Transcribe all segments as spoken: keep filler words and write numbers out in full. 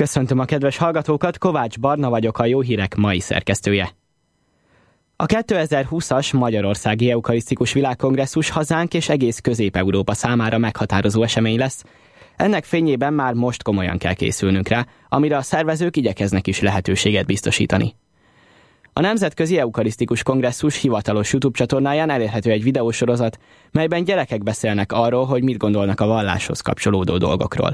Köszöntöm a kedves hallgatókat, Kovács Barna vagyok, a Jó Hírek mai szerkesztője. A kétezer-húszas Magyarországi Eukarisztikus Világkongresszus hazánk és egész Közép-Európa számára meghatározó esemény lesz. Ennek fényében már most komolyan kell készülnünk rá, amire a szervezők igyekeznek is lehetőséget biztosítani. A Nemzetközi Eukarisztikus Kongresszus hivatalos YouTube csatornáján elérhető egy videósorozat, melyben gyerekek beszélnek arról, hogy mit gondolnak a valláshoz kapcsolódó dolgokról.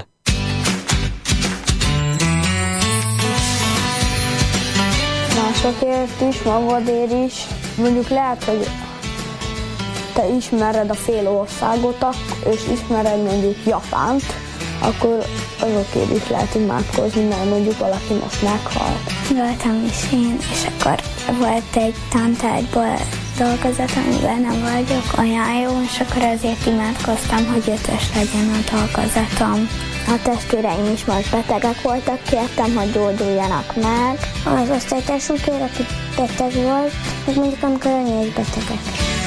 Másokért is, magadért is. Mondjuk lehet, hogy te ismered a fél országot, és ismered mondjuk Japánt, akkor azokért is lehet imádkozni, mert mondjuk valaki most meghalt. Voltam is én, és akkor volt egy tantárgyból dolgozat, amiben nem vagyok olyan jó, és akkor azért imádkoztam, hogy ötös legyen a dolgozatom. A testvéreim is most betegek voltak, kértem, hogy gyógyuljanak meg. Az osztálytársunkért, aki beteg volt, meg mondjuk amikor anya is betegek.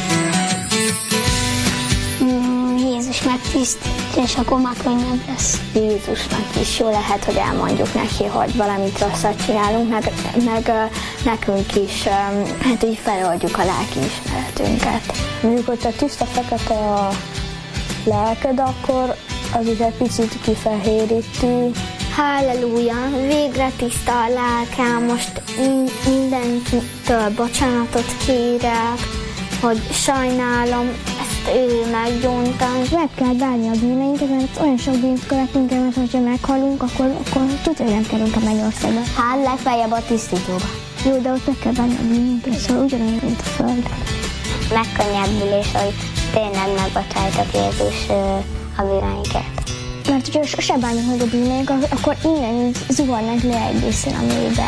Mm, Jézus megtiszt, és akkor már könnyebb lesz. Jézusnak is jó lehet, hogy elmondjuk neki, hogy valamit rosszat csinálunk, meg, meg nekünk is, hát így feloldjuk a lelkiismeretünket. Mondjuk, hogy a tiszta fekete a lelked, akkor az is egy picit kifehéríti. Halleluja, végre tiszta a lelkem, most mindenkitől bocsánatot kérek, hogy sajnálom, ezt ő meggyóntam. Meg kell bánni a bűneinket, mert olyan sok bűnt követünk el, mert hogyha meghalunk, akkor, akkor tudja, hogy nem kerülünk a mennyországba. Hát legfeljebb a tisztítóba. Jó, de ott meg kell bánni a bűneinket, szóval ugyanolyan, mint a föld. Megkönnyebbülés, hogy tényleg megbocsájtott Jézus a bűneinket. Mert hogyha sose bánjuk meg a bűneinket, akkor innen zuhannak le egészen a mélybe.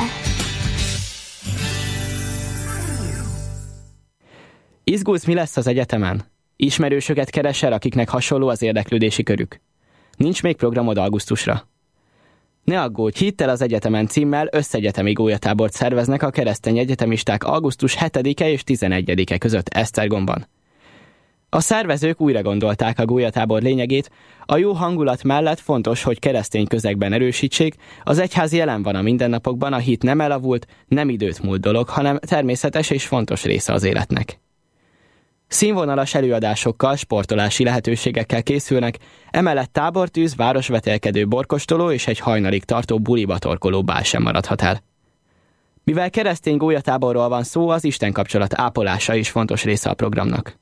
Izgulsz, mi lesz az egyetemen? Ismerősöket keresel, akiknek hasonló az érdeklődési körük? Nincs még programod augusztusra? Ne aggódj, Hidd el az egyetemen címmel összegyetemi gólyatábort szerveznek a keresztény egyetemisták augusztus hetedike és tizenegyedike között Esztergomban. A szervezők újra gondolták a gólyatábor lényegét, a jó hangulat mellett fontos, hogy keresztény közegben erősítsék, az egyház jelen van a mindennapokban, a hit nem elavult, nem időt múlt dolog, hanem természetes és fontos része az életnek. Színvonalas előadásokkal, sportolási lehetőségekkel készülnek, emellett tábortűz, városvetélkedő borkostoló és egy hajnalig tartó buliba torkoló bál sem maradhat el. Mivel keresztény gólyatáborról van szó, az Isten kapcsolat ápolása is fontos része a programnak.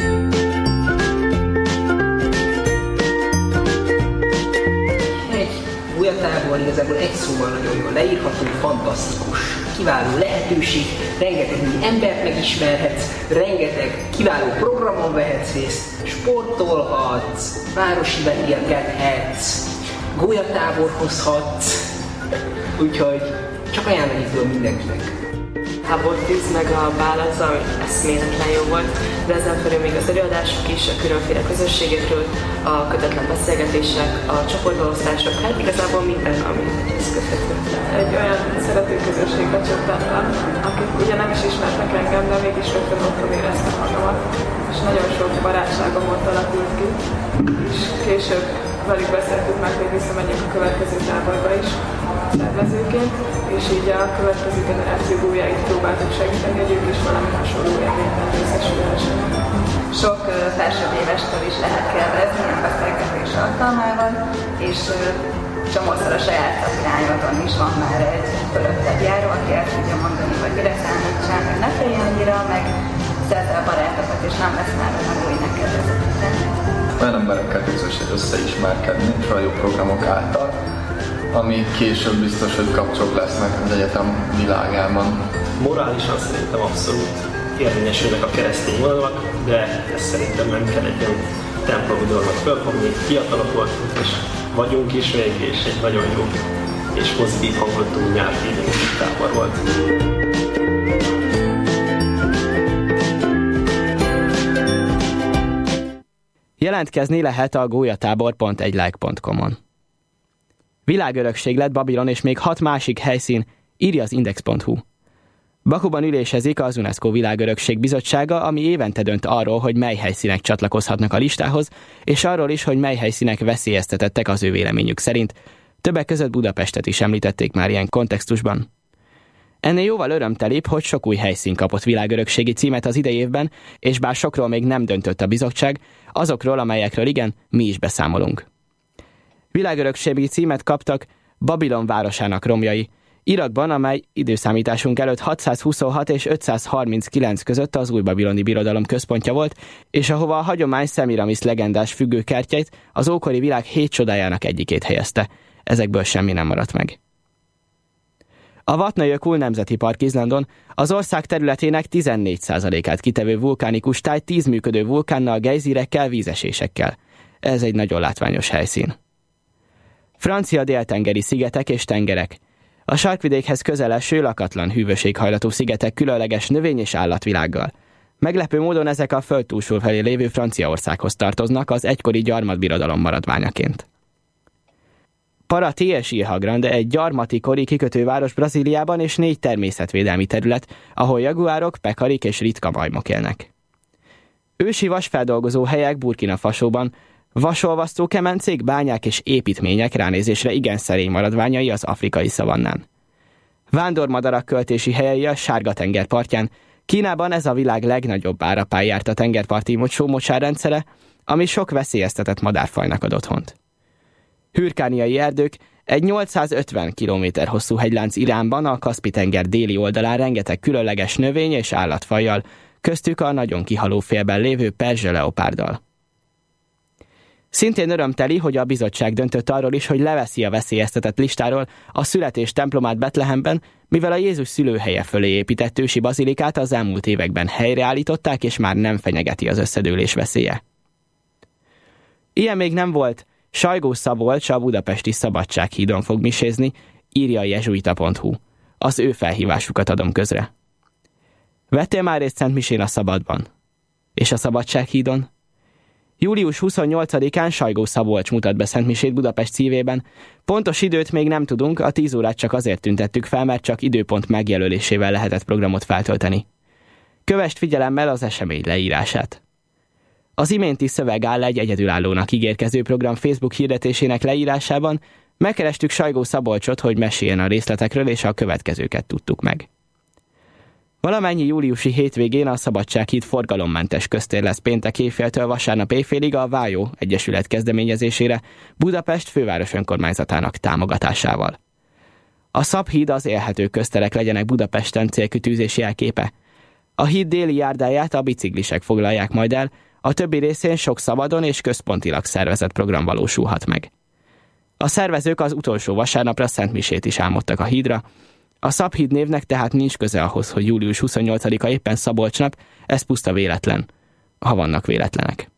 Egy gólyatábor igazából egy szóval nagyon jól leírható, fantasztikus. Kiváló lehetőség, rengeteg új embert megismerhetsz, rengeteg kiváló programon vehetsz részt, sportolhatsz, városi vetélkedhetsz, gólyatáborhozhatsz, úgyhogy csak ajánlani tudom mindenkinek. Tábortűz meg a bál az, ami eszméletlen jó volt, de ezen felül még az előadások is, a különféle közösségekről, a kötetlen beszélgetések, a csoportbeosztások, hát igazából minden, ami ez köthető. Egy olyan szerető közösségbe csöppentem, akik ugye nem is ismertek engem, de mégis rögtön otthon éreztem magamat, és nagyon sok barátságom ott alakult ki, és később velük beszéltük meg, hogy visszamegyünk a következő táborba is szervezőként, és így a következő generáció gólyáit próbáltuk segíteni, hogy ők is valami hasonló élményben részesülhessenek. Sok uh, felsőbb évestől is lehet kérdezni a beszélgetés alkalmával, és uh, csomószor a saját szakirányoton is van már egy fölöttebb járó, aki el tudja mondani, hogy mire számítsál, hogy ne félj annyira, meg szerzel a barátokat, és nem lesz már olyan új neked ez a tizen. Olyan emberekkel közös összeismerkedni a jó programok által, ami később biztos, hogy kapcsolók lesznek az egyetem világában. Morálisan szerintem abszolút érvényesülnek a keresztény vonalak, de ez szerintem nem kell egy olyan templomi dolgot fölfogni, fiatalok voltunk, és vagyunk is még, és egy nagyon jó és pozitív hangulatú nyár-feeling tábor volt. Jelentkezni lehet a gólyatábor pont egylike pont com-on. Világörökség lett Babilon és még hat másik helyszín, írja az index pont hu. Bakuban ülésezik az UNESCO Világörökség Bizottsága, ami évente dönt arról, hogy mely helyszínek csatlakozhatnak a listához, és arról is, hogy mely helyszínek veszélyeztetettek az ő véleményük szerint. Többek között Budapestet is említették már ilyen kontextusban. Ennél jóval örömtelibb, hogy sok új helyszín kapott világörökségi címet az idei évben, és bár sokról még nem döntött a bizottság, azokról, amelyekről igen, mi is beszámolunk. Világörökségi címet kaptak Babilon városának romjai, Irakban, amely időszámításunk előtt hatszázhuszonhat és ötszázharminckilenc között az új babiloni birodalom központja volt, és ahova a hagyomány Szemiramis legendás függőkertjeit, az ókori világ hét csodájának egyikét helyezte. Ezekből semmi nem maradt meg. A Vatnajökull Nemzeti Park Izlandon az ország területének tizennégy százalékát kitevő vulkánikus táj tíz működő vulkánnal, gejzirekkel, vízesésekkel. Ez egy nagyon látványos helyszín. Francia déltengeri szigetek és tengerek. A sarkvidékhez közel eső, lakatlan hűvöséghajlatú szigetek különleges növény- és állatvilággal. Meglepő módon ezek a föld túlsó felé lévő Franciaországhoz tartoznak az egykori gyarmatbirodalom maradványaként. Paraty és Ilha Grande egy gyarmati kori kikötőváros Brazíliában és négy természetvédelmi terület, ahol jaguárok, pekarik és ritka majmok élnek. Ősi vasfeldolgozó helyek Burkina Fasóban, vasolvasztó kemencék, bányák és építmények ránézésre igen szerény maradványai az afrikai szavannán. Vándormadarak költési helyei a Sárga-tenger partján, Kínában ez a világ legnagyobb árapályárta tengerparti mocsó-mocsárrendszere, ami sok veszélyeztetett madárfajnak ad otthont. Hürkániai erdők egy nyolcszázötven kilométer hosszú hegylánc Iránban, a Kaszpi-tenger déli oldalán rengeteg különleges növény- és állatfajjal, köztük a nagyon kihaló félben lévő perzse leopárddal. Szintén örömteli, hogy a bizottság döntött arról is, hogy leveszi a veszélyeztetett listáról a születés templomát Betlehemben, mivel a Jézus szülőhelye fölé épített ősi bazilikát az elmúlt években helyreállították, és már nem fenyegeti az összedőlés veszélye. Ilyen még nem volt. Sajgó Szabolcs a budapesti Szabadsághídon fog misézni, írja a jezsuita pont hu. Az ő felhívásukat adom közre. Vettél már részt Szentmisén a Szabadban? És a Szabadsághídon? július huszonnyolcadikán Sajgó Szabolcs mutat be szentmisét Budapest szívében. Pontos időt még nem tudunk, a tíz órát csak azért tüntettük fel, mert csak időpont megjelölésével lehetett programot feltölteni. Kövesd figyelemmel az esemény leírását. Az iménti szöveg áll egy egyedülállónak ígérkező program Facebook hirdetésének leírásában, megkerestük Sajgó Szabolcsot, hogy meséljen a részletekről, és a következőket tudtuk meg. Valamennyi júliusi hétvégén a Szabadsághíd forgalommentes köztér lesz péntek éjféltől vasárnap éjfélig a Vájó Egyesület kezdeményezésére Budapest főváros önkormányzatának támogatásával. A Szabhíd az élhető közterek legyenek Budapesten célkitűzési jelképe. A híd déli járdáját a biciklisek foglalják majd el, a többi részén sok szabadon és központilag szervezett program valósulhat meg. A szervezők az utolsó vasárnapra szentmisét is álmodtak a hídra, a Szabhíd névnek tehát nincs köze ahhoz, hogy július huszonnyolcadika éppen Szabolcsnap, ez puszta véletlen, ha vannak véletlenek.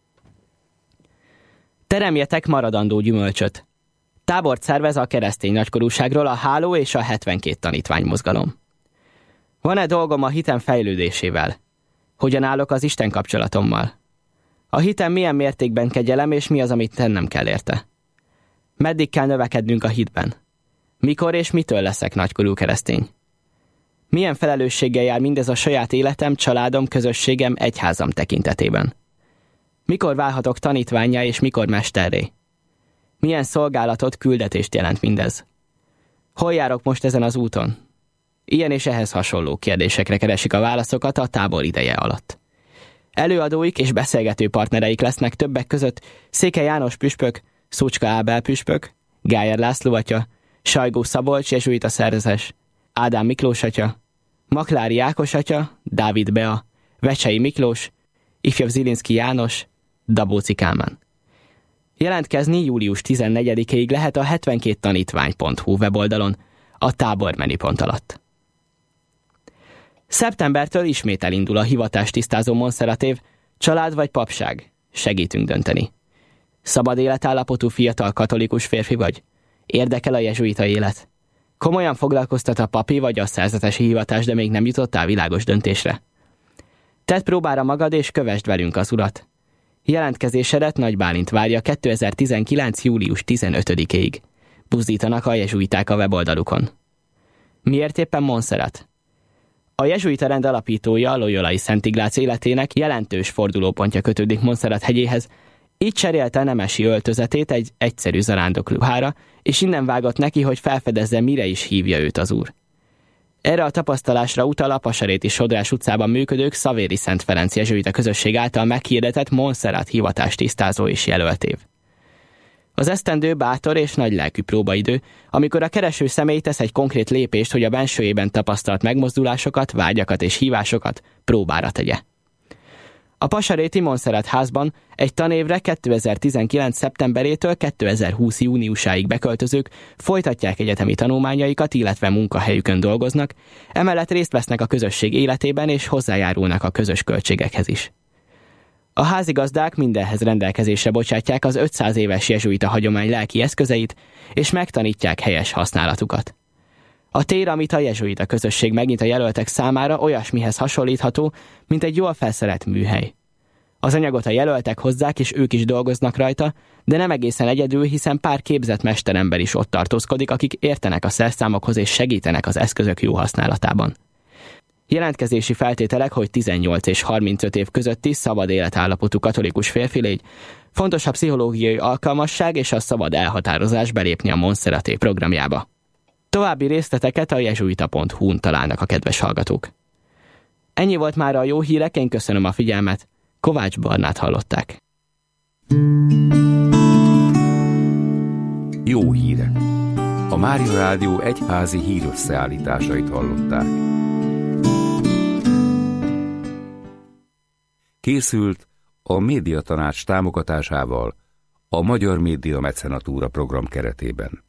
Teremjetek maradandó gyümölcsöt. Tábort szervez a keresztény nagykorúságról a Háló és a hetvenkét tanítvány mozgalom. Van-e dolgom a hitem fejlődésével? Hogyan állok az Isten kapcsolatommal? A hitem milyen mértékben kegyelem, és mi az, amit tennem kell érte? Meddig kell növekednünk a hitben? Mikor és mitől leszek nagykorú keresztény? Milyen felelősséggel jár mindez a saját életem, családom, közösségem, egyházam tekintetében? Mikor válhatok tanítvánnyá és mikor mesterré? Milyen szolgálatot, küldetést jelent mindez? Hol járok most ezen az úton? Ilyen és ehhez hasonló kérdésekre keresik a válaszokat a tábor ideje alatt. Előadóik és beszélgető partnereik lesznek többek között Székely János püspök, Szócska Ábel püspök, Gájer László atya, Sajgó Szabolcs jezsuita szerzetes, Ádám Miklós atya, Maklári Ákos atya, Dávid Bea, Vecsei Miklós, ifjabb Zilinszky János, Dabóci Kálmán. Jelentkezni július tizennegyedikéig lehet a hetvenkét tanítvány pont hu weboldalon, a tábor menüpont alatt. Szeptembertől ismét elindul a hivatást tisztázó Monserrat év, család vagy papság, segítünk dönteni. Szabad életállapotú fiatal katolikus férfi vagy? Érdekel a jezsuita élet? Komolyan foglalkoztat a papi vagy a szerzetesi hivatás, de még nem jutottál világos döntésre? Tedd próbára magad és kövesd velünk az urat. Jelentkezésedet Nagy Bálint várja kétezer-tizenkilenc július tizenötödikéig. Buzdítanak a jezsuiták a weboldalukon. Miért éppen Monserrat? A jezsuita rend alapítója, a loyolai Szent Iglác életének jelentős fordulópontja kötődik Monserrat hegyéhez, Így cserélte a nemesi öltözetét egy egyszerű zarándoklóhára, és innen vágott neki, hogy felfedezze, mire is hívja őt az Úr. Erre a tapasztalásra utal a Pasaréti Sodrás utcában működő Xavéri Szent Ferenc jezsuita közösség által meghirdetett Montserrat hivatástisztázó és jelöltév. Az esztendő bátor és nagy lelkű próbaidő, amikor a kereső személy tesz egy konkrét lépést, hogy a bensőjében tapasztalt megmozdulásokat, vágyakat és hívásokat próbára tegye. A Pasaréti Montserrat házban egy tanévre kétezer-tizenkilenc. szeptemberétől kétezer-húsz. júniusáig beköltözők folytatják egyetemi tanulmányaikat, illetve munkahelyükön dolgoznak, emellett részt vesznek a közösség életében és hozzájárulnak a közös költségekhez is. A házigazdák mindenhez rendelkezésre bocsátják az ötszáz éves jezsuita hagyomány lelki eszközeit, és megtanítják helyes használatukat. A tér, amit a jezsuita közösség megnyit a jelöltek számára, olyasmihez hasonlítható, mint egy jól felszerelt műhely. Az anyagot a jelöltek hozzák, és ők is dolgoznak rajta, de nem egészen egyedül, hiszen pár képzett mesterember is ott tartózkodik, akik értenek a szerszámokhoz és segítenek az eszközök jó használatában. Jelentkezési feltételek, hogy tizennyolc és harmincöt év közötti szabad életállapotú katolikus férfi légy, fontos a pszichológiai alkalmasság és a szabad elhatározás belépni a Montserraté programjába. További részleteket a jezsuita pont hu-n találnak a kedves hallgatók. Ennyi volt már a jó hírek, én köszönöm a figyelmet. Kovács Barnát hallották. Jó hírek. A Mária Rádió egyházi hírösszeállításait hallották. Készült a Médiatanács támogatásával a Magyar Média Mecenatúra program keretében.